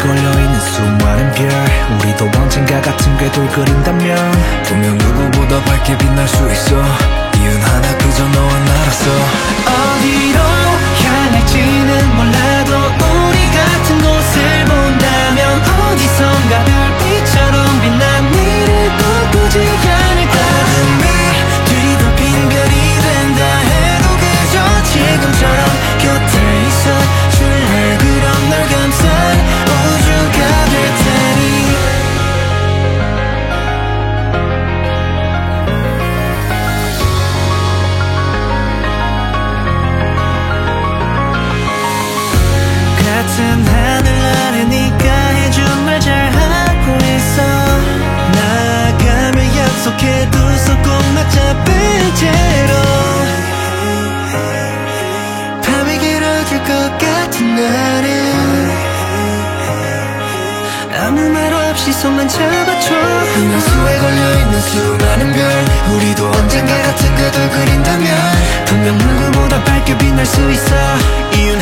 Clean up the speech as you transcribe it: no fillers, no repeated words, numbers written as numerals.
걸려있는 수많은 별 우리도 언젠가 같은 궤도를 그린다면 분명 누구보다 밝게 빛날 수 있어 이유는 하나 그저 너와 나라서 어디로 향할지는 몰라도 우리 같은 곳을 본다면 어디선가 별빛처럼 빛난 미를 꿈꾸지 않을까 어둠이 뒤덮인 별이 된다 해도 그저 지금처럼 곁에 있어 줄래 그럼 널 감싼 우주가 될 테니 같은 하늘 아래 네가 해준 말 잘하고 있어 나아가며 약속해 두 손 꼭 맞잡을 채로 밤이 길어질 것 같은 날은 아무 말 없이 손만 잡아줘 은하수에 걸려있는 수많은 별 우리도 언젠가 같은 궤도를 그린다면 분명 누구보다 밝게 빛날 수 있어